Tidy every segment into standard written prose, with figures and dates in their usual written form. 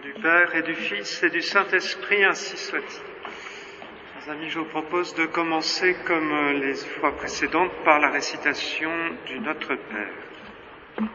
Du Père et du Fils et du Saint-Esprit, ainsi soit-il. Chers amis, je vous propose de commencer comme les fois précédentes par la récitation du Notre Père.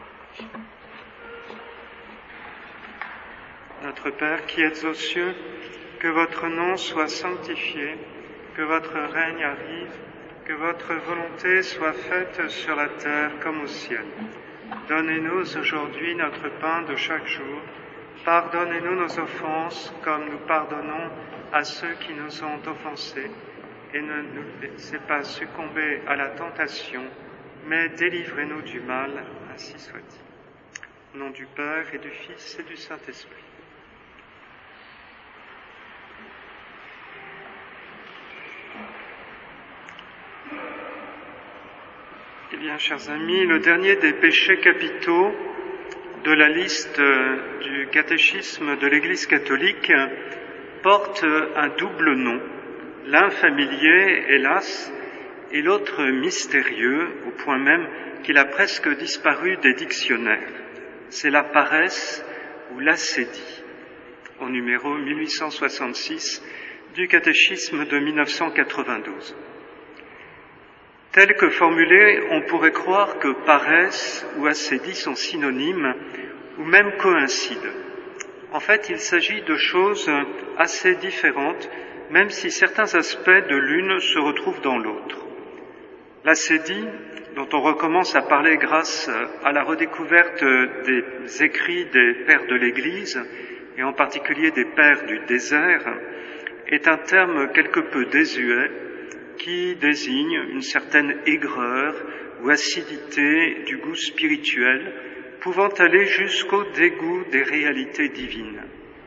Notre Père qui êtes aux cieux, que votre nom soit sanctifié, que votre règne arrive, que votre volonté soit faite sur la terre comme au ciel. Donnez-nous aujourd'hui notre pain de chaque jour. Pardonnez-nous nos offenses, comme nous pardonnons à ceux qui nous ont offensés, et ne nous laissez pas succomber à la tentation, mais délivrez-nous du mal, ainsi soit-il. Au nom du Père et du Fils et du Saint-Esprit. Eh bien, chers amis, le dernier des péchés capitaux de la liste du catéchisme de l'Église catholique porte un double nom, l'un familier, hélas, et l'autre mystérieux, au point même qu'il a presque disparu des dictionnaires. C'est la paresse ou l'ascédie, au numéro 1866 du catéchisme de 1992. Tel que formulé, on pourrait croire que paresse ou ascédie sont synonymes ou même coïncident. En fait, il s'agit de choses assez différentes, même si certains aspects de l'une se retrouvent dans l'autre. L'ascédie, dont on recommence à parler grâce à la redécouverte des écrits des pères de l'Église, et en particulier des pères du désert, est un terme quelque peu désuet, qui désigne une certaine aigreur ou acidité du goût spirituel, pouvant aller jusqu'au dégoût des réalités divines.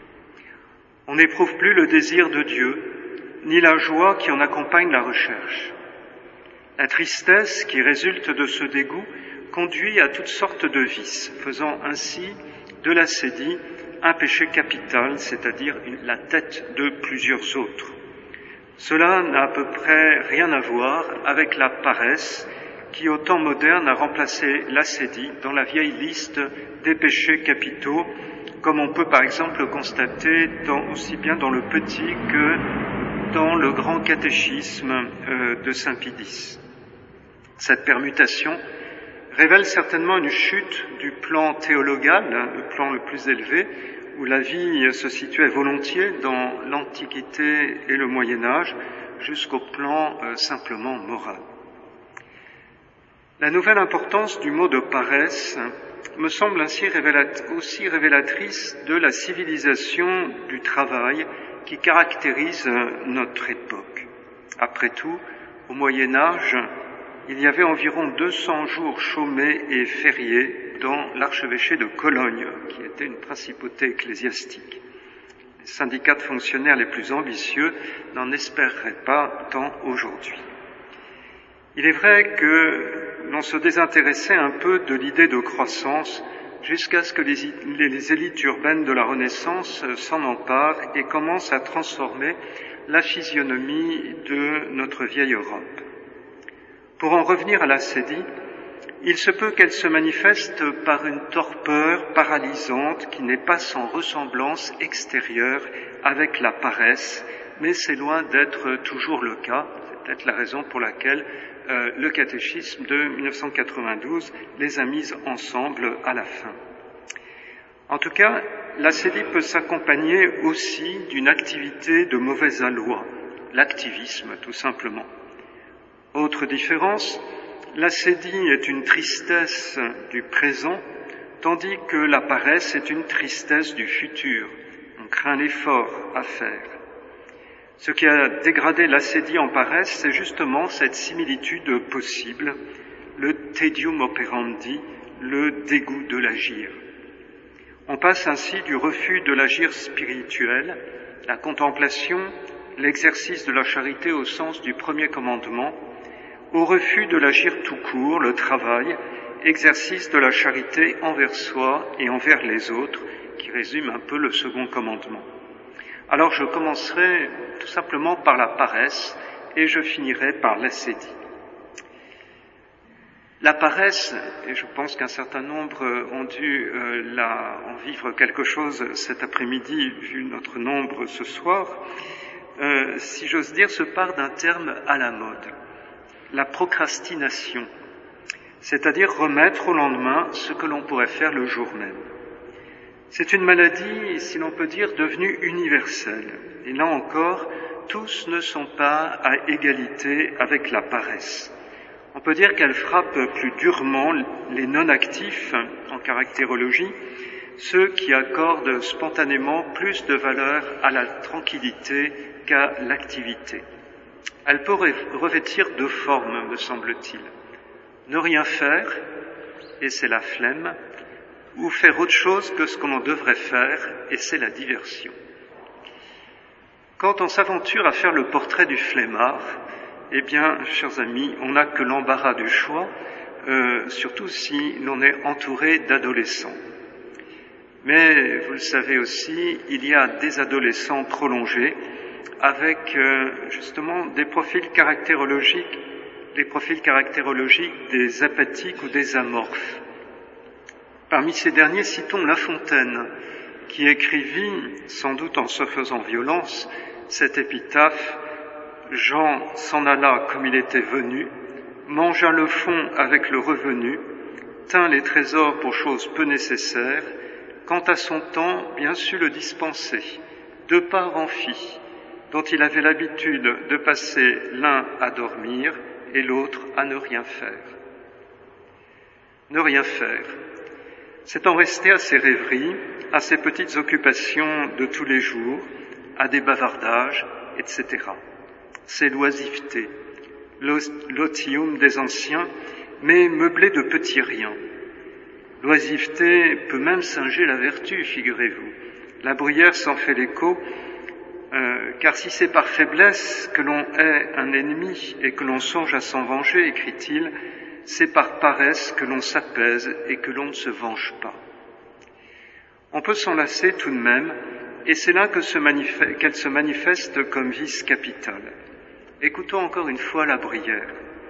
On n'éprouve plus le désir de Dieu, ni la joie qui en accompagne la recherche. La tristesse qui résulte de ce dégoût conduit à toutes sortes de vices, faisant ainsi de l'ascédie un péché capital, c'est-à-dire la tête de plusieurs autres. Cela n'a à peu près rien à voir avec la paresse qui, au temps moderne, a remplacé l'ascédie dans la vieille liste des péchés capitaux, comme on peut par exemple le constater aussi bien dans le petit que dans le grand catéchisme de Saint Pie X. Cette permutation révèle certainement une chute du plan théologal, le plan le plus élevé, où la vie se situait volontiers dans l'Antiquité et le Moyen-Âge, jusqu'au plan simplement moral. La nouvelle importance du mot de paresse me semble ainsi aussi révélatrice de la civilisation du travail qui caractérise notre époque. Après tout, au Moyen-Âge, il y avait environ 200 jours chômés et fériés dans l'archevêché de Cologne, qui était une principauté ecclésiastique. Les syndicats de fonctionnaires les plus ambitieux n'en espéreraient pas tant aujourd'hui. Il est vrai que l'on se désintéressait un peu de l'idée de croissance jusqu'à ce que les élites urbaines de la Renaissance s'en emparent et commencent à transformer la physionomie de notre vieille Europe. Pour en revenir à l'ascédie, il se peut qu'elle se manifeste par une torpeur paralysante qui n'est pas sans ressemblance extérieure avec la paresse, mais c'est loin d'être toujours le cas. C'est peut-être la raison pour laquelle le catéchisme de 1992 les a mises ensemble à la fin. En tout cas, l'ascédie peut s'accompagner aussi d'une activité de mauvais aloi, l'activisme tout simplement. Autre différence, l'ascédie est une tristesse du présent, tandis que la paresse est une tristesse du futur. On craint l'effort à faire. Ce qui a dégradé l'ascédie en paresse, c'est justement cette similitude possible, le tedium operandi, le dégoût de l'agir. On passe ainsi du refus de l'agir spirituel, la contemplation, l'exercice de la charité au sens du premier commandement, au refus de l'agir tout court, le travail, exercice de la charité envers soi et envers les autres, qui résume un peu le second commandement. Alors je commencerai tout simplement par la paresse et je finirai par l'ascédie. La paresse, et je pense qu'un certain nombre ont dû en vivre quelque chose cet après-midi, vu notre nombre ce soir, si j'ose dire, se part d'un terme à la mode, la procrastination, c'est-à-dire remettre au lendemain ce que l'on pourrait faire le jour même. C'est une maladie, si l'on peut dire, devenue universelle. Et là encore, tous ne sont pas à égalité avec la paresse. On peut dire qu'elle frappe plus durement les non-actifs en caractérologie, ceux qui accordent spontanément plus de valeur à la tranquillité qu'à l'activité. Elle peut revêtir deux formes, me semble-t-il. Ne rien faire, et c'est la flemme, ou faire autre chose que ce que l'on devrait faire, et c'est la diversion. Quand on s'aventure à faire le portrait du flemmard, eh bien, chers amis, on n'a que l'embarras du choix, surtout si l'on est entouré d'adolescents. Mais, vous le savez aussi, il y a des adolescents prolongés avec justement des profils caractérologiques, les profils caractérologiques des apathiques ou des amorphes. Parmi ces derniers, citons La Fontaine, qui écrivit, sans doute en se faisant violence, cette épitaphe: Jean s'en alla comme il était venu, mangea le fond avec le revenu, tint les trésors pour choses peu nécessaires, quant à son temps, bien sut le dispenser, deux parts en fit, dont il avait l'habitude de passer l'un à dormir et l'autre à ne rien faire. Ne rien faire, c'est en rester à ses rêveries, à ses petites occupations de tous les jours, à des bavardages, etc. C'est l'oisiveté, l'otium des anciens, mais meublé de petits riens. L'oisiveté peut même singer la vertu, figurez-vous. La Bruyère s'en fait l'écho, car si c'est par faiblesse que l'on hait un ennemi et que l'on songe à s'en venger, écrit-il, c'est par paresse que l'on s'apaise et que l'on ne se venge pas. On peut s'en lasser tout de même, et c'est là qu'elle se manifeste comme vice capital. Écoutons encore une fois la Bruyère.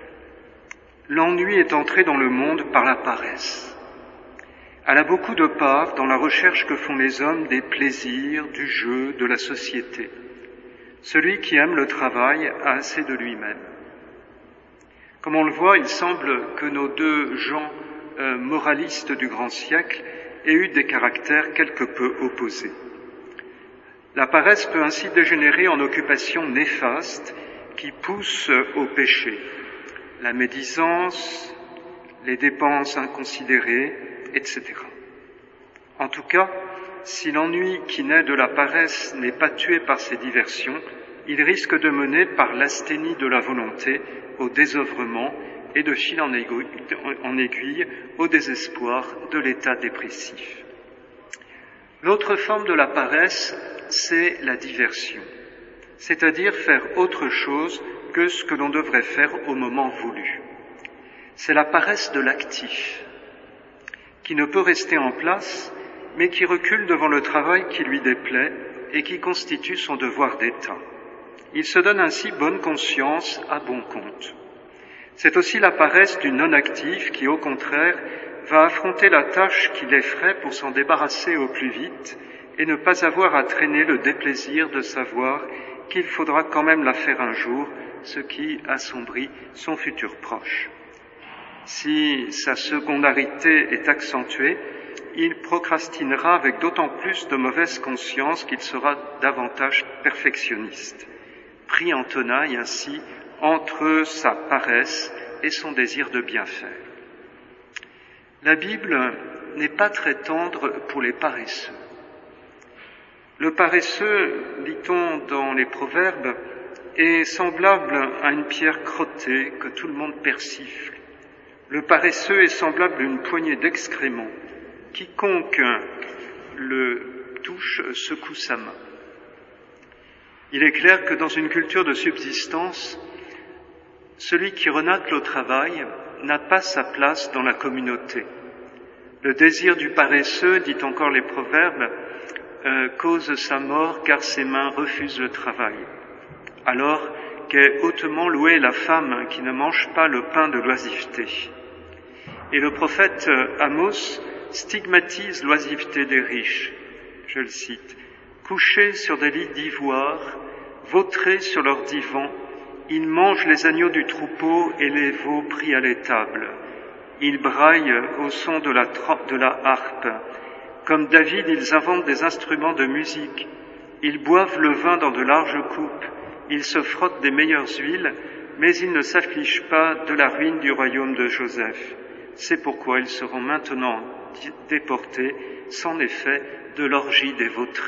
L'ennui est entré dans le monde par la paresse. Elle a beaucoup de part dans la recherche que font les hommes des plaisirs, du jeu, de la société. Celui qui aime le travail a assez de lui-même. Comme on le voit, il semble que nos deux gens moralistes du grand siècle aient eu des caractères quelque peu opposés. La paresse peut ainsi dégénérer en occupation néfaste qui pousse au péché. La médisance, les dépenses inconsidérées, etc. En tout cas, si l'ennui qui naît de la paresse n'est pas tué par ces diversions, il risque de mener par l'asthénie de la volonté au désœuvrement et de fil en aiguille au désespoir de l'état dépressif. L'autre forme de la paresse, c'est la diversion, c'est-à-dire faire autre chose que ce que l'on devrait faire au moment voulu. C'est la paresse de l'actif, qui ne peut rester en place, mais qui recule devant le travail qui lui déplaît et qui constitue son devoir d'État. Il se donne ainsi bonne conscience à bon compte. C'est aussi la paresse du non-actif qui, au contraire, va affronter la tâche qui l'effraie pour s'en débarrasser au plus vite et ne pas avoir à traîner le déplaisir de savoir qu'il faudra quand même la faire un jour, ce qui assombrit son futur proche. Si sa secondarité est accentuée, il procrastinera avec d'autant plus de mauvaise conscience qu'il sera davantage perfectionniste, pris en tenaille ainsi entre sa paresse et son désir de bien faire. La Bible n'est pas très tendre pour les paresseux. Le paresseux, dit-on dans les Proverbes, est semblable à une pierre crottée que tout le monde persifle. Le paresseux est semblable à une poignée d'excréments. Quiconque le touche secoue sa main. Il est clair que dans une culture de subsistance, celui qui renacle au travail n'a pas sa place dans la communauté. Le désir du paresseux, dit encore les Proverbes, cause sa mort car ses mains refusent le travail. Alors qu'est hautement louée la femme qui ne mange pas le pain de l'oisiveté. Et le prophète Amos stigmatise l'oisiveté des riches. Je le cite. « Couchés sur des lits d'ivoire, vautrés sur leurs divans, ils mangent les agneaux du troupeau et les veaux pris à l'étable. Ils braillent au son de la harpe. Comme David, ils inventent des instruments de musique. Ils boivent le vin dans de larges coupes. Ils se frottent des meilleures huiles, mais ils ne s'affligent pas de la ruine du royaume de Joseph. C'est pourquoi ils seront maintenant déportés, sans effet, de l'orgie des vautrés. »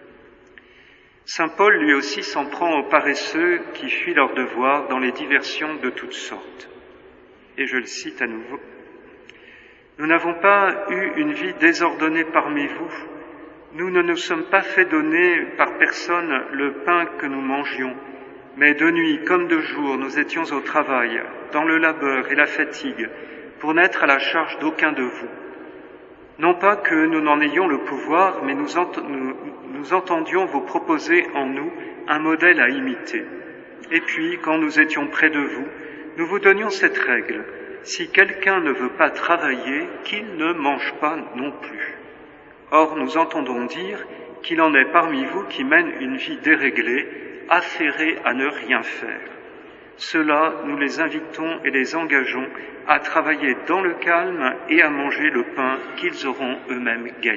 Saint Paul, lui aussi, s'en prend aux paresseux qui fuient leurs devoirs dans les diversions de toutes sortes. Et je le cite à nouveau. « Nous n'avons pas eu une vie désordonnée parmi vous. Nous ne nous sommes pas fait donner par personne le pain que nous mangions, mais de nuit comme de jour, nous étions au travail, dans le labeur et la fatigue, pour n'être à la charge d'aucun de vous. Non pas que nous n'en ayons le pouvoir, mais nous entendions vous proposer en nous un modèle à imiter. Et puis, quand nous étions près de vous, nous vous donnions cette règle. Si quelqu'un ne veut pas travailler, qu'il ne mange pas non plus. Or, nous entendons dire qu'il en est parmi vous qui mènent une vie déréglée, affairés à ne rien faire. Ceux-là, nous les invitons et les engageons à travailler dans le calme et à manger le pain qu'ils auront eux-mêmes gagné. »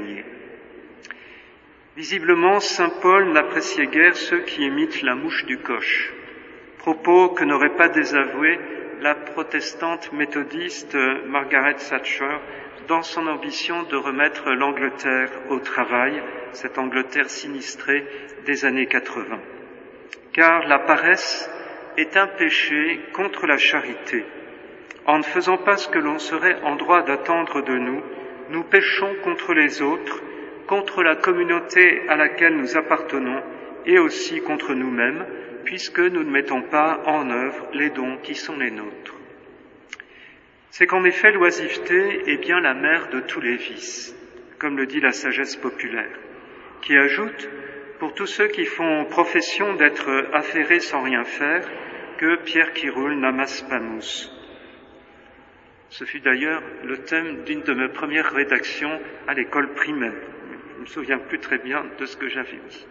Visiblement, saint Paul n'appréciait guère ceux qui imitent la mouche du coche, propos que n'aurait pas désavoué la protestante méthodiste Margaret Thatcher dans son ambition de remettre l'Angleterre au travail, cette Angleterre sinistrée des années 80. Car la paresse est un péché contre la charité. En ne faisant pas ce que l'on serait en droit d'attendre de nous, nous péchons contre les autres, contre la communauté à laquelle nous appartenons et aussi contre nous-mêmes, puisque nous ne mettons pas en œuvre les dons qui sont les nôtres. C'est qu'en effet, l'oisiveté est bien la mère de tous les vices, comme le dit la sagesse populaire, qui ajoute, pour tous ceux qui font profession d'être affairés sans rien faire, que Pierre qui roule n'amasse pas mousse. Ce fut d'ailleurs le thème d'une de mes premières rédactions à l'école primaire. Je ne me souviens plus très bien de ce que j'avais mis.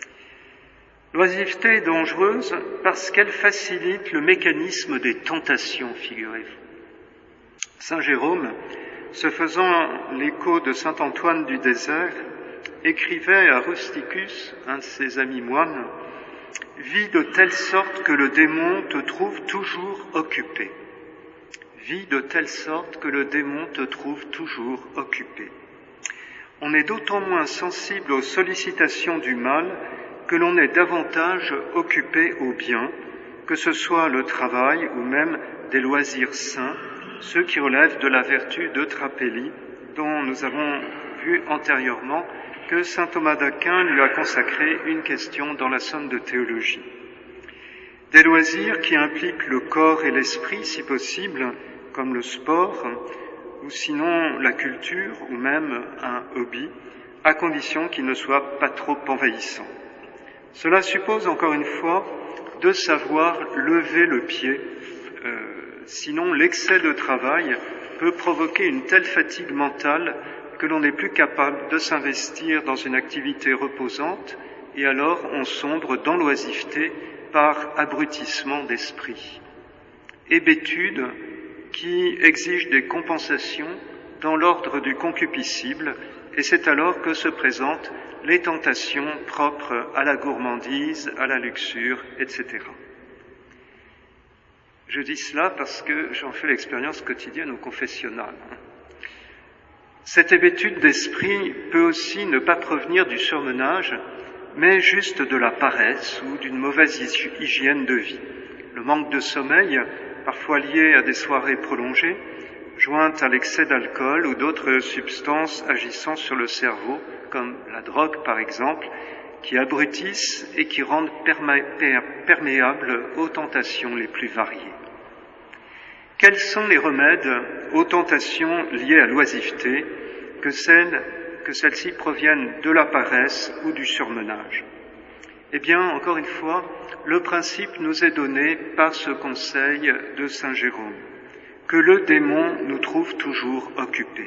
L'oisiveté est dangereuse parce qu'elle facilite le mécanisme des tentations, figurez-vous. Saint Jérôme, se faisant l'écho de saint Antoine du désert, écrivait à Rusticus, un de ses amis moines, « Vis de telle sorte que le démon te trouve toujours occupé. Vis de telle sorte que le démon te trouve toujours occupé. » On est d'autant moins sensible aux sollicitations du mal que l'on est davantage occupé au bien, que ce soit le travail ou même des loisirs sains, ceux qui relèvent de la vertu d'Eutrapélie, dont nous avons vu antérieurement que saint Thomas d'Aquin lui a consacré une question dans la somme de théologie. Des loisirs qui impliquent le corps et l'esprit, si possible, comme le sport, ou sinon la culture, ou même un hobby, à condition qu'il ne soit pas trop envahissant. Cela suppose, encore une fois, de savoir lever le pied, sinon l'excès de travail peut provoquer une telle fatigue mentale que l'on n'est plus capable de s'investir dans une activité reposante, et alors on sombre dans l'oisiveté par abrutissement d'esprit. Hébétude qui exige des compensations dans l'ordre du concupiscible, et c'est alors que se présentent les tentations propres à la gourmandise, à la luxure, etc. Je dis cela parce que j'en fais l'expérience quotidienne au confessionnal. Cette hébétude d'esprit peut aussi ne pas provenir du surmenage, mais juste de la paresse ou d'une mauvaise hygiène de vie. Le manque de sommeil, parfois lié à des soirées prolongées, jointes à l'excès d'alcool ou d'autres substances agissant sur le cerveau, comme la drogue par exemple, qui abrutissent et qui rendent perméables aux tentations les plus variées. Quels sont les remèdes aux tentations liées à l'oisiveté, que celles-ci proviennent de la paresse ou du surmenage? Eh bien, encore une fois, le principe nous est donné par ce conseil de saint Jérôme. que le démon nous trouve toujours occupés.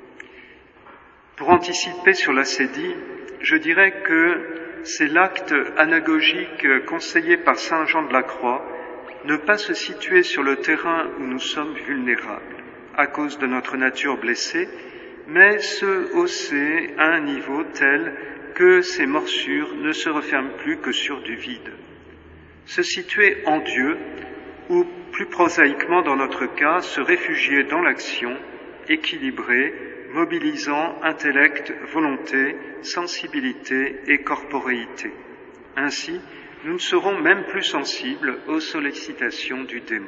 Pour anticiper sur l'ascédie, je dirais que c'est l'acte anagogique conseillé par saint Jean de la Croix, ne pas se situer sur le terrain où nous sommes vulnérables à cause de notre nature blessée, mais se hausser à un niveau tel que ces morsures ne se referment plus que sur du vide. Se situer en Dieu, ou plus prosaïquement dans notre cas, se réfugier dans l'action, équilibrée, mobilisant intellect, volonté, sensibilité et corporéité. Ainsi, nous ne serons même plus sensibles aux sollicitations du démon.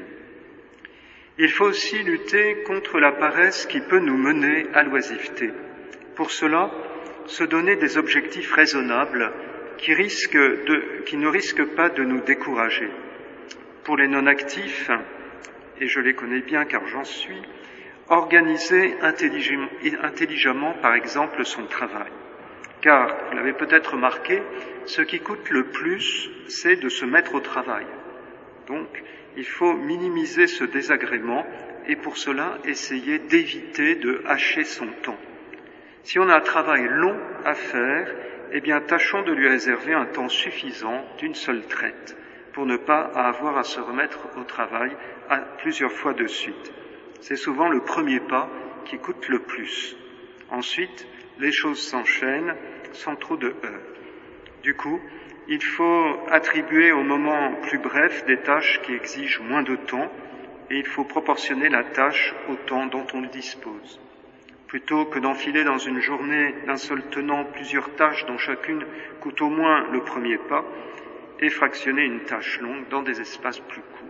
Il faut aussi lutter contre la paresse qui peut nous mener à l'oisiveté. Pour cela, se donner des objectifs raisonnables qui ne risquent pas de nous décourager. Pour les non-actifs, et je les connais bien car j'en suis, organiser intelligemment, par exemple, son travail. Car, vous l'avez peut-être remarqué, ce qui coûte le plus, c'est de se mettre au travail. Donc, il faut minimiser ce désagrément et pour cela essayer d'éviter de hacher son temps. Si on a un travail long à faire, eh bien, tâchons de lui réserver un temps suffisant d'une seule traite pour ne pas avoir à se remettre au travail à plusieurs fois de suite. C'est souvent le premier pas qui coûte le plus. Ensuite, les choses s'enchaînent sans trop de heurts. Du coup, il faut attribuer au moment plus bref des tâches qui exigent moins de temps et il faut proportionner la tâche au temps dont on dispose. Plutôt que d'enfiler dans une journée d'un seul tenant plusieurs tâches dont chacune coûte au moins le premier pas et fractionner une tâche longue dans des espaces plus courts.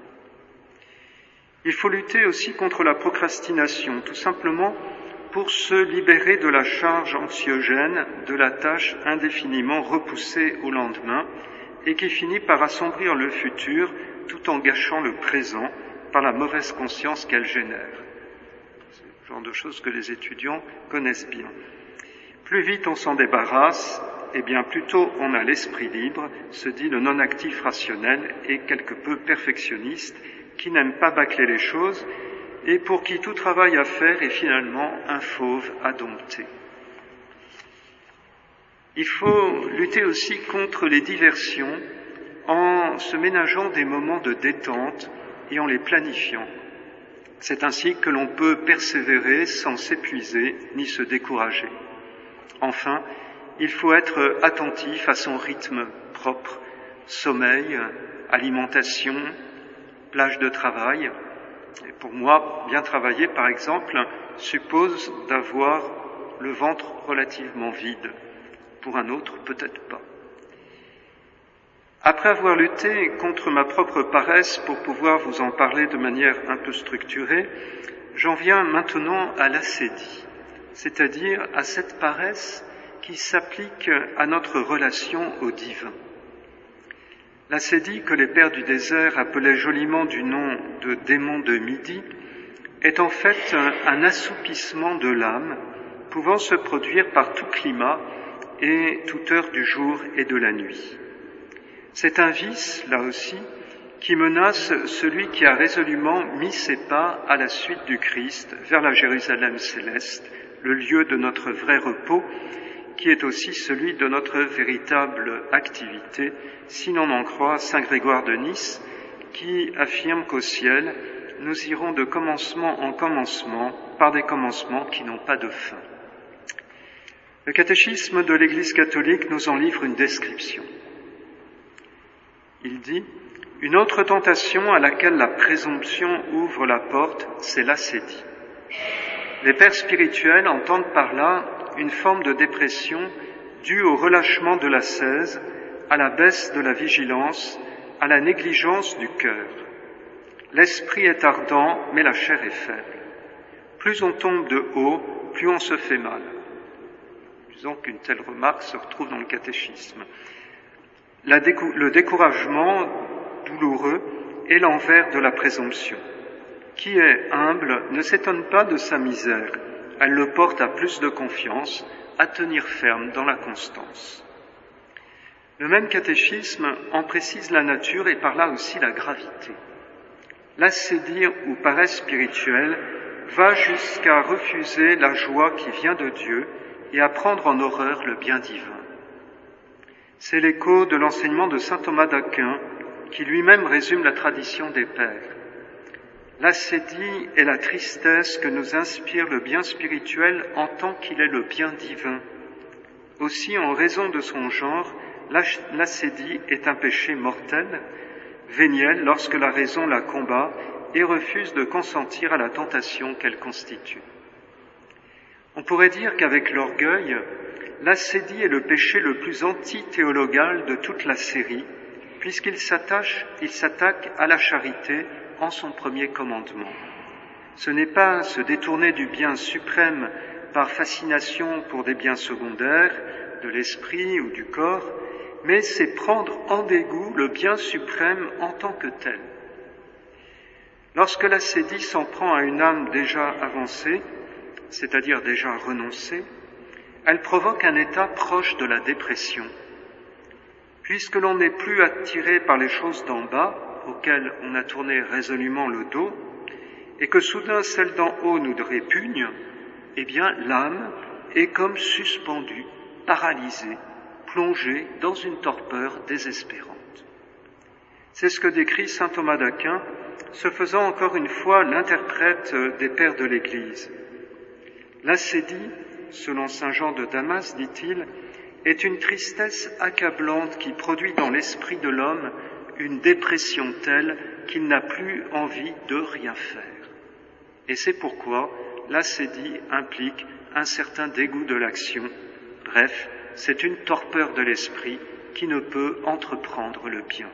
Il faut lutter aussi contre la procrastination, tout simplement pour se libérer de la charge anxiogène de la tâche indéfiniment repoussée au lendemain et qui finit par assombrir le futur tout en gâchant le présent par la mauvaise conscience qu'elle génère. C'est le genre de choses que les étudiants connaissent bien. Plus vite on s'en débarrasse, et bien plus tôt on a l'esprit libre, se dit le non-actif rationnel et quelque peu perfectionniste, qui n'aime pas bâcler les choses et pour qui tout travail à faire est finalement un fauve à dompter. Il faut lutter aussi contre les diversions en se ménageant des moments de détente et en les planifiant. C'est ainsi que l'on peut persévérer sans s'épuiser ni se décourager. Enfin, il faut être attentif à son rythme propre, sommeil, alimentation, plage de travail. Et pour moi, bien travailler, par exemple, suppose d'avoir le ventre relativement vide. Pour un autre, peut-être pas. Après avoir lutté contre ma propre paresse pour pouvoir vous en parler de manière un peu structurée, j'en viens maintenant à l'ascédie, c'est-à-dire à cette paresse qui s'applique à notre relation au divin. L'ascédie, que les pères du désert appelaient joliment du nom de démon de midi, est en fait un assoupissement de l'âme pouvant se produire par tout climat et toute heure du jour et de la nuit. C'est un vice, là aussi, qui menace celui qui a résolument mis ses pas à la suite du Christ vers la Jérusalem céleste, le lieu de notre vrai repos, qui est aussi celui de notre véritable activité, si l'on en croit saint Grégoire de Nice, qui affirme qu'au ciel, nous irons de commencement en commencement par des commencements qui n'ont pas de fin. Le catéchisme de l'Église catholique nous en livre une description. Il dit « Une autre tentation à laquelle la présomption ouvre la porte, c'est l'ascédie. Les pères spirituels entendent par là une forme de dépression due au relâchement de l'ascèse, à la baisse de la vigilance, à la négligence du cœur. L'esprit est ardent, mais la chair est faible. Plus on tombe de haut, plus on se fait mal. » Disons qu'une telle remarque se retrouve dans le catéchisme. Le découragement douloureux est l'envers de la présomption. Qui est humble ne s'étonne pas de sa misère. Elle le porte à plus de confiance, à tenir ferme dans la constance. Le même catéchisme en précise la nature et par là aussi la gravité. l'ascédie ou paresse spirituelle va jusqu'à refuser la joie qui vient de Dieu et à prendre en horreur le bien divin. C'est l'écho de l'enseignement de saint Thomas d'Aquin qui lui-même résume la tradition des pères. L'ascédie est la tristesse que nous inspire le bien spirituel en tant qu'il est le bien divin. Aussi, en raison de son genre, l'ascédie est un péché mortel, véniel lorsque la raison la combat et refuse de consentir à la tentation qu'elle constitue. On pourrait dire qu'avec l'orgueil, l'ascédie est le péché le plus anti-théologal de toute la série, puisqu'il s'attaque à la charité en son premier commandement. Ce n'est pas se détourner du bien suprême par fascination pour des biens secondaires, de l'esprit ou du corps, mais c'est prendre en dégoût le bien suprême en tant que tel. Lorsque l'ascédie s'en prend à une âme déjà avancée, c'est-à-dire déjà renoncée, elle provoque un état proche de la dépression. Puisque l'on n'est plus attiré par les choses d'en bas, auxquelles on a tourné résolument le dos, et que soudain celles d'en haut nous répugnent, eh bien l'âme est comme suspendue, paralysée, plongée dans une torpeur désespérante. C'est ce que décrit saint Thomas d'Aquin, se faisant encore une fois l'interprète des pères de l'Église. L'ascédie, selon saint Jean de Damas, dit-il, est une tristesse accablante qui produit dans l'esprit de l'homme une dépression telle qu'il n'a plus envie de rien faire. Et c'est pourquoi l'ascédie implique un certain dégoût de l'action. Bref, c'est une torpeur de l'esprit qui ne peut entreprendre le bien.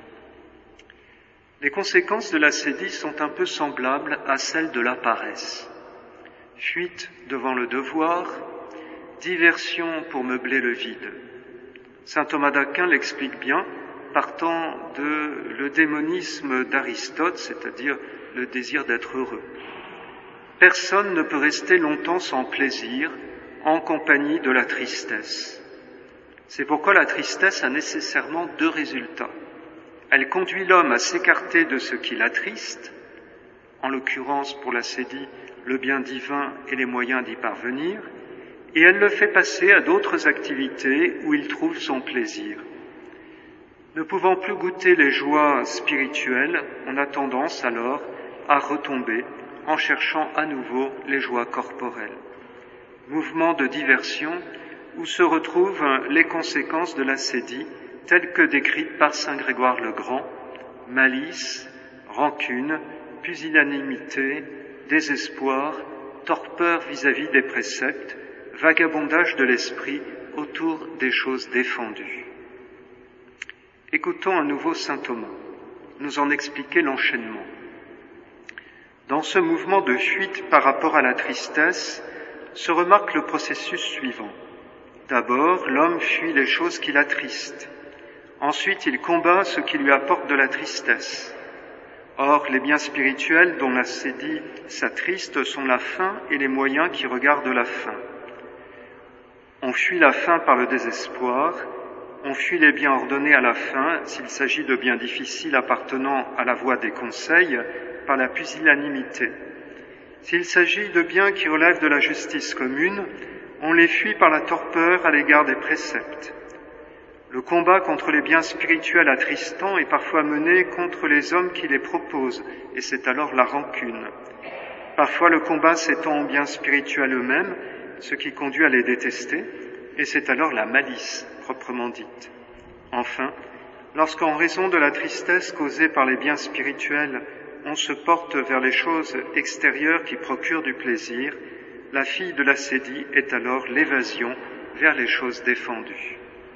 Les conséquences de l'ascédie sont un peu semblables à celles de la paresse. Fuite devant le devoir, diversion pour meubler le vide. Saint Thomas d'Aquin l'explique bien, partant de le démonisme d'Aristote, c'est-à-dire le désir d'être heureux. Personne ne peut rester longtemps sans plaisir, en compagnie de la tristesse. C'est pourquoi la tristesse a nécessairement deux résultats. Elle conduit l'homme à s'écarter de ce qui l'attriste, en l'occurrence pour l'ascédie, le bien divin et les moyens d'y parvenir, et elle le fait passer à d'autres activités où il trouve son plaisir. Ne pouvant plus goûter les joies spirituelles, on a tendance alors à retomber en cherchant à nouveau les joies corporelles. Mouvement de diversion où se retrouvent les conséquences de l'ascédie telles que décrites par saint Grégoire le Grand, malice, rancune, pusillanimité, désespoir, torpeur vis-à-vis des préceptes, vagabondage de l'esprit autour des choses défendues. Écoutons à nouveau saint Thomas nous en expliquer l'enchaînement. Dans ce mouvement de fuite par rapport à la tristesse, se remarque le processus suivant. D'abord, l'homme fuit les choses qui l'attristent. Ensuite, il combat ce qui lui apporte de la tristesse. Or, les biens spirituels dont l'ascédie s'attriste sont la faim et les moyens qui regardent la faim. On fuit la faim par le désespoir, on fuit les biens ordonnés à la faim, s'il s'agit de biens difficiles appartenant à la voie des conseils, par la pusillanimité. S'il s'agit de biens qui relèvent de la justice commune, on les fuit par la torpeur à l'égard des préceptes. Le combat contre les biens spirituels attristants est parfois mené contre les hommes qui les proposent, et c'est alors la rancune. Parfois le combat s'étend aux biens spirituels eux-mêmes, ce qui conduit à les détester, et c'est alors la malice, proprement dite. Enfin, lorsqu'en raison de la tristesse causée par les biens spirituels, on se porte vers les choses extérieures qui procurent du plaisir, la fille de l'ascédie est alors l'évasion vers les choses défendues.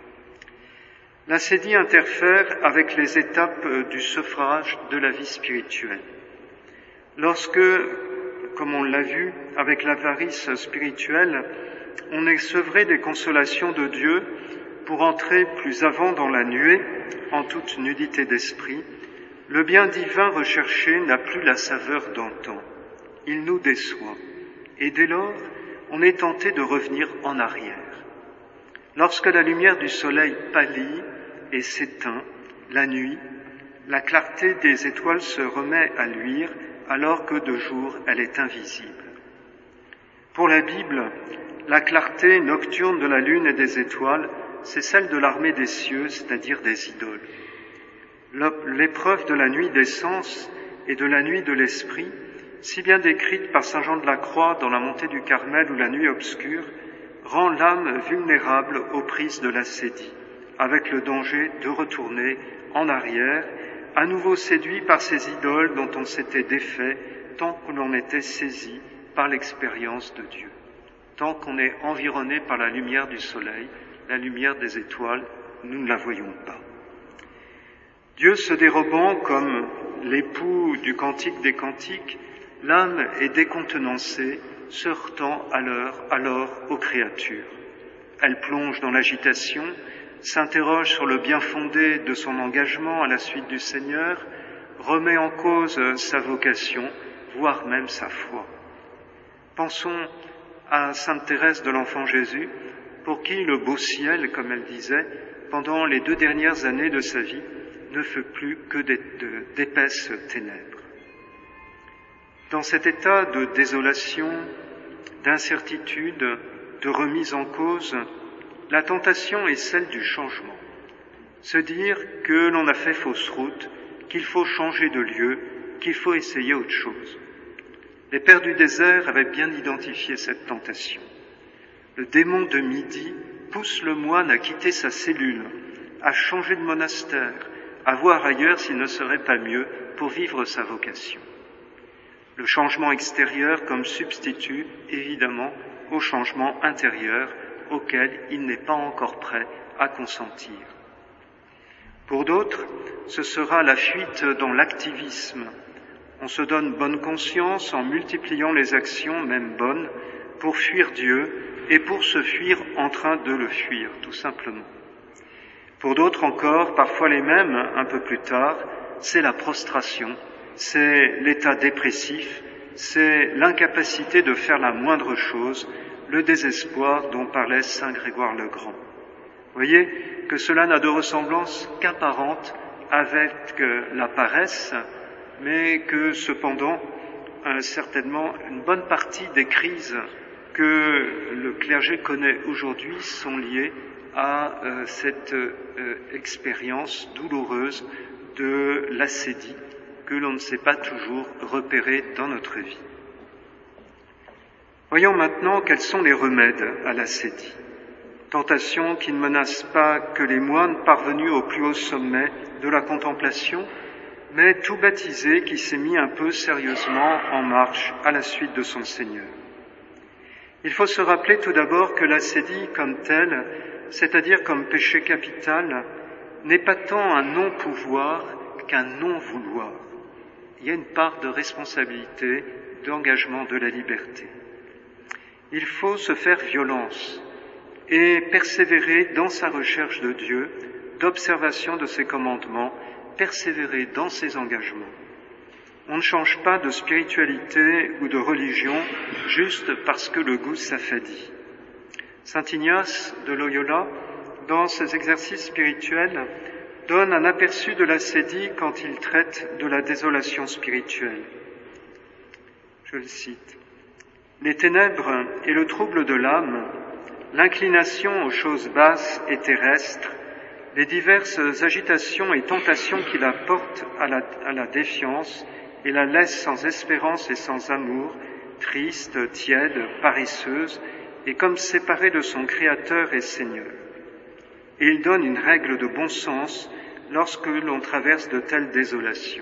L'ascédie interfère avec les étapes du sevrage de la vie spirituelle. Lorsque, comme on l'a vu, avec l'avarice spirituelle, on est sevré des consolations de Dieu pour entrer plus avant dans la nuée, en toute nudité d'esprit, le bien divin recherché n'a plus la saveur d'antan. Il nous déçoit, et dès lors, on est tenté de revenir en arrière. Lorsque la lumière du soleil pâlit et s'éteint, la nuit, La clarté des étoiles se remet à luire alors que de jour elle est invisible. Pour la Bible, la clarté nocturne de la lune et des étoiles, c'est celle de l'armée des cieux, c'est-à-dire des idoles. L'épreuve de la nuit des sens et de la nuit de l'esprit, si bien décrite par saint Jean de la Croix dans la montée du Carmel ou la nuit obscure, rend l'âme vulnérable aux prises de l'ascédie, avec le danger de retourner en arrière, à nouveau séduit par ces idoles dont on s'était défait tant que l'on était saisi par l'expérience de Dieu. Tant qu'on est environné par la lumière du soleil, la lumière des étoiles, nous ne la voyons pas. Dieu se dérobant comme l'époux du cantique des cantiques, l'âme est décontenancée, se heurtant alors aux créatures. Elle plonge dans l'agitation, s'interroge sur le bien fondé de son engagement à la suite du Seigneur, remet en cause sa vocation, voire même sa foi. Pensons à sainte Thérèse de l'Enfant Jésus, pour qui le beau ciel, comme elle disait, pendant les 2 dernières années de sa vie, ne fut plus que d'épaisses ténèbres. Dans cet état de désolation, d'incertitude, de remise en cause, la tentation est celle du changement. Se dire que l'on a fait fausse route, qu'il faut changer de lieu, qu'il faut essayer autre chose. Les pères du désert avaient bien identifié cette tentation. Le démon de midi pousse le moine à quitter sa cellule, à changer de monastère, à voir ailleurs s'il ne serait pas mieux pour vivre sa vocation. Le changement extérieur comme substitut, évidemment, au changement intérieur auquel il n'est pas encore prêt à consentir. Pour d'autres, ce sera la fuite dans l'activisme. On se donne bonne conscience en multipliant les actions, même bonnes, pour fuir Dieu et pour se fuir en train de le fuir, tout simplement. Pour d'autres encore, parfois les mêmes, un peu plus tard, c'est la prostration, c'est l'état dépressif, c'est l'incapacité de faire la moindre chose, le désespoir dont parlait saint Grégoire le Grand. Voyez que cela n'a de ressemblance qu'apparente avec la paresse, mais que cependant, certainement, une bonne partie des crises que le clergé connaît aujourd'hui sont liées à cette expérience douloureuse de l'ascédie que l'on ne sait pas toujours repérer dans notre vie. Voyons maintenant quels sont les remèdes à l'ascédie. Tentation qui ne menace pas que les moines parvenus au plus haut sommet de la contemplation, mais tout baptisé qui s'est mis un peu sérieusement en marche à la suite de son Seigneur. Il faut se rappeler tout d'abord que l'ascédie comme telle, c'est-à-dire comme péché capital, n'est pas tant un non-pouvoir qu'un non-vouloir. Il y a une part de responsabilité, d'engagement de la liberté. Il faut se faire violence et persévérer dans sa recherche de Dieu, d'observation de ses commandements, persévérer dans ses engagements. On ne change pas de spiritualité ou de religion juste parce que le goût s'affadit. Saint Ignace de Loyola, dans ses exercices spirituels, donne un aperçu de l'ascédie quand il traite de la désolation spirituelle. Je le cite. « Les ténèbres et le trouble de l'âme, l'inclination aux choses basses et terrestres, les diverses agitations et tentations qui la portent à la défiance et la laissent sans espérance et sans amour, triste, tiède, paresseuse, et comme séparée de son Créateur et Seigneur. Et il donne une règle de bon sens lorsque l'on traverse de telles désolations.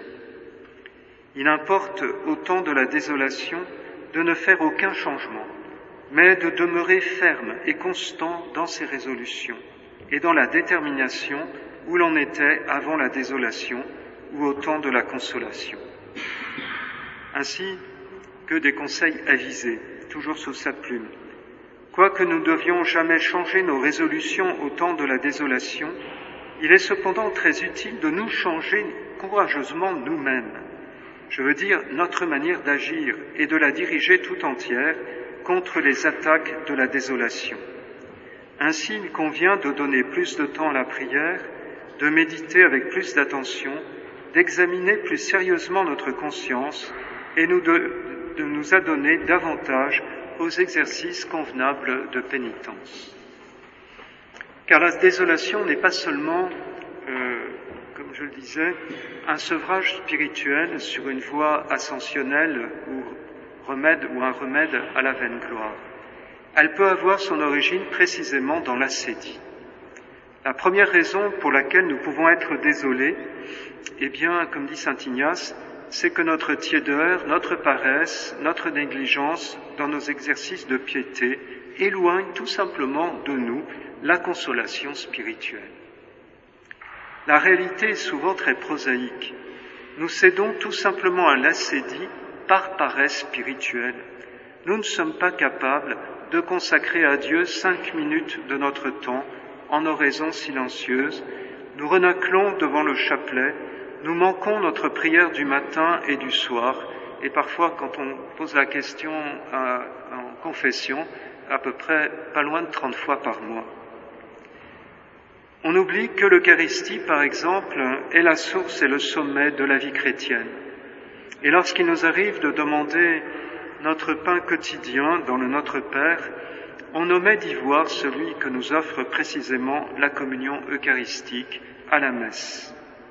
Il importe au temps de la désolation de ne faire aucun changement, mais de demeurer ferme et constant dans ses résolutions et dans la détermination où l'on était avant la désolation ou au temps de la consolation. Ainsi que des conseils avisés, toujours sous sa plume. Quoique nous ne devions jamais changer nos résolutions au temps de la désolation, il est cependant très utile de nous changer courageusement nous-mêmes. Je veux dire notre manière d'agir et de la diriger tout entière contre les attaques de la désolation. Ainsi, il convient de donner plus de temps à la prière, de méditer avec plus d'attention d'examiner plus sérieusement notre conscience et de nous adonner davantage aux exercices convenables de pénitence. Car la désolation n'est pas seulement, comme je le disais, un sevrage spirituel sur une voie ascensionnelle ou un remède à la vaine gloire. Elle peut avoir son origine précisément dans l'ascédie. La première raison pour laquelle nous pouvons être désolés, eh bien, comme dit saint Ignace, c'est que notre tiédeur, notre paresse, notre négligence dans nos exercices de piété éloignent tout simplement de nous la consolation spirituelle. La réalité est souvent très prosaïque. Nous cédons tout simplement à l'ascédie par paresse spirituelle. Nous ne sommes pas capables de consacrer à Dieu 5 minutes de notre temps en oraison silencieuse. Nous renâclons devant le chapelet, nous manquons notre prière du matin et du soir, et parfois quand on pose la question en confession, à peu près pas loin de 30 fois par mois. On oublie que l'Eucharistie, par exemple, est la source et le sommet de la vie chrétienne. Et lorsqu'il nous arrive de demander notre pain quotidien dans le Notre Père, on omet d'y voir celui que nous offre précisément la communion eucharistique à la messe.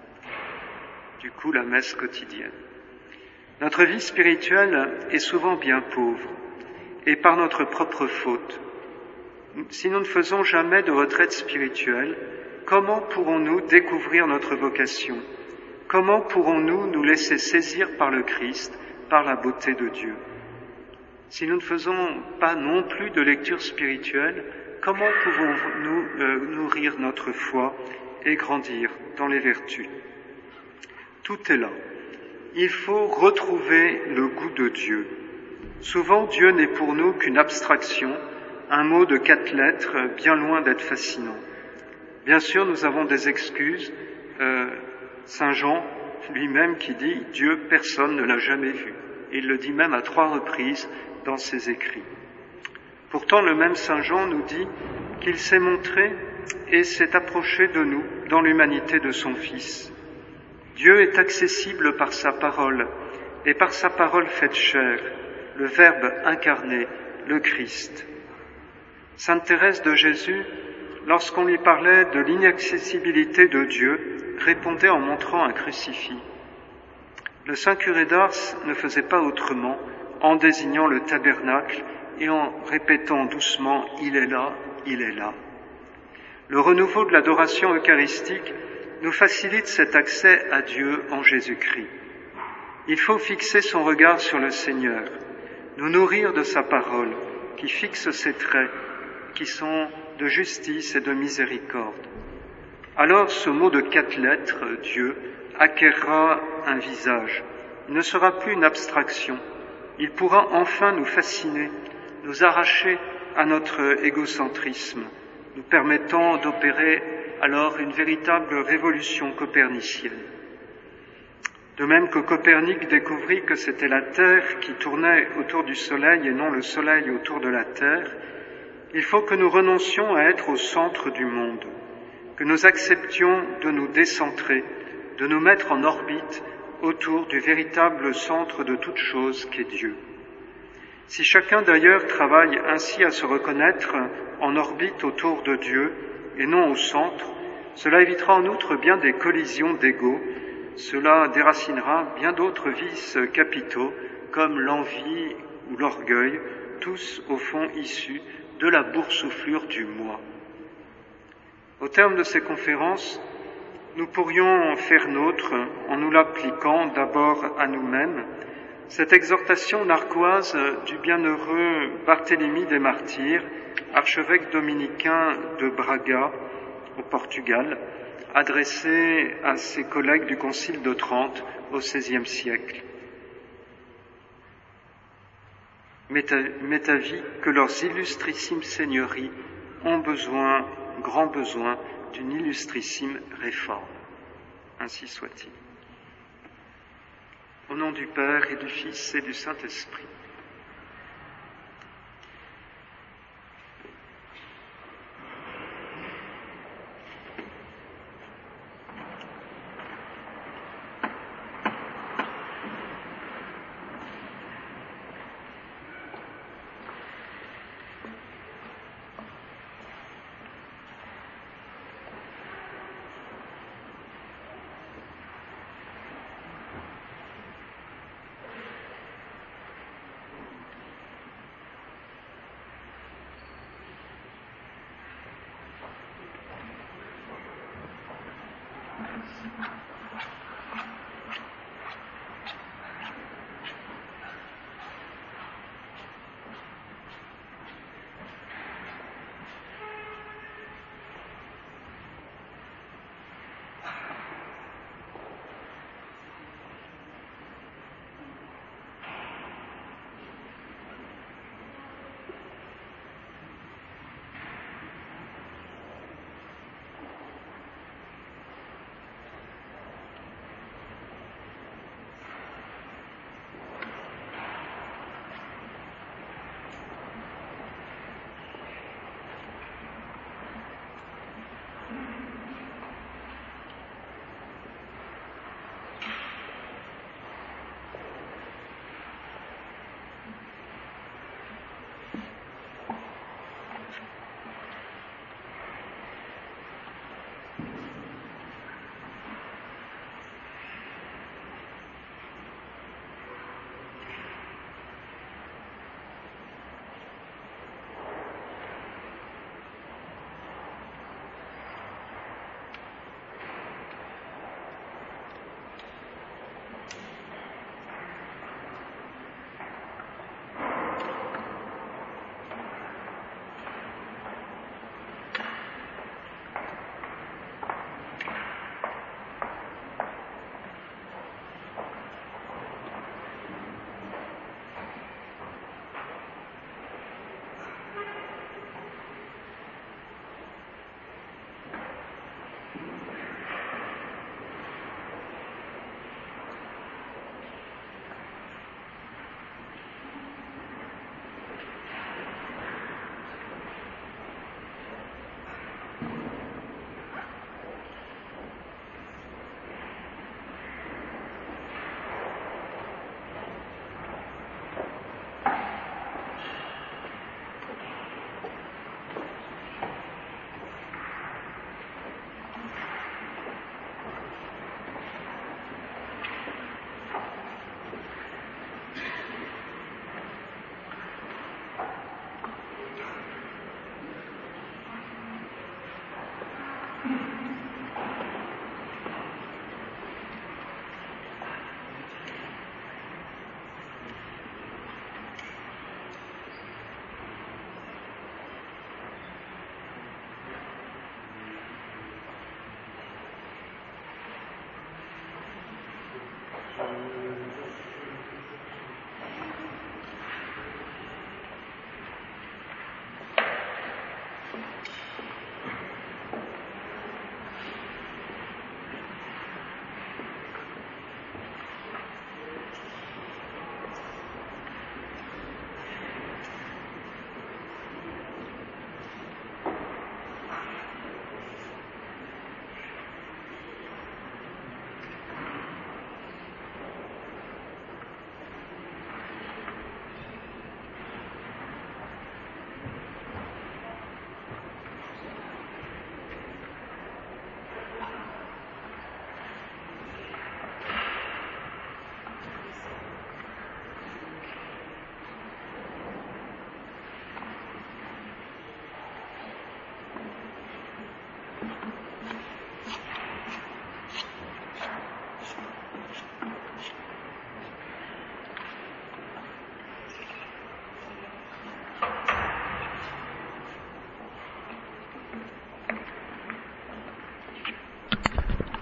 Du coup, la messe quotidienne. Notre vie spirituelle est souvent bien pauvre, et par notre propre faute. Si nous ne faisons jamais de retraite spirituelle, comment pourrons-nous découvrir notre vocation? Comment pourrons-nous nous laisser saisir par le Christ, par la beauté de Dieu? Si nous ne faisons pas non plus de lecture spirituelle, comment pouvons-nous nourrir notre foi et grandir dans les vertus? Tout est là. Il faut retrouver le goût de Dieu. Souvent, Dieu n'est pour nous qu'une abstraction, un mot de 4 lettres, bien loin d'être fascinant. Bien sûr, nous avons des excuses. Saint Jean lui-même qui dit « Dieu, personne ne l'a jamais vu ». Il le dit même à 3 reprises dans ses écrits. Pourtant, le même Saint Jean nous dit qu'il s'est montré et s'est approché de nous dans l'humanité de son Fils. Dieu est accessible par sa parole, et par sa parole faite chair, le Verbe incarné, le Christ. Sainte Thérèse de Jésus, lorsqu'on lui parlait de l'inaccessibilité de Dieu, répondait en montrant un crucifix. Le saint curé d'Ars ne faisait pas autrement, en désignant le tabernacle et en répétant doucement « Il est là, il est là ». Le renouveau de l'adoration eucharistique nous facilite cet accès à Dieu en Jésus-Christ. Il faut fixer son regard sur le Seigneur, nous nourrir de sa parole, qui fixe ses traits, qui sont de justice et de miséricorde. Alors ce mot de 4 lettres, Dieu, acquerra un visage. Il ne sera plus une abstraction. Il pourra enfin nous fasciner, nous arracher à notre égocentrisme, nous permettant d'opérer alors une véritable révolution copernicienne. De même que Copernic découvrit que c'était la Terre qui tournait autour du Soleil et non le Soleil autour de la Terre, il faut que nous renoncions à être au centre du monde, que nous acceptions de nous décentrer, de nous mettre en orbite autour du véritable centre de toute chose qu'est Dieu. Si chacun d'ailleurs travaille ainsi à se reconnaître en orbite autour de Dieu et non au centre, cela évitera en outre bien des collisions d'ego, cela déracinera bien d'autres vices capitaux comme l'envie ou l'orgueil, tous au fond issus de la boursouflure du moi. Au terme de ces conférences, nous pourrions faire nôtre, en nous l'appliquant d'abord à nous-mêmes, cette exhortation narquoise du bienheureux Barthélemy des Martyrs, archevêque dominicain de Braga, au Portugal, adressée à ses collègues du Concile de Trente au XVIe siècle. M'est avis que leurs illustrissimes seigneuries ont besoin, grand besoin, d'une illustrissime réforme. Ainsi soit-il. Au nom du Père et du Fils et du Saint-Esprit.